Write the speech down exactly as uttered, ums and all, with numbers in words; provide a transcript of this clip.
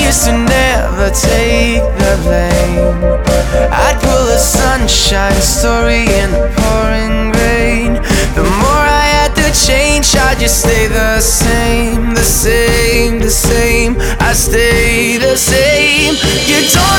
used to never take the blame. I'd pull a sunshine story in the pouring rain. The more I had to change, I just stay the same. The same, the same, I stay the same. You don't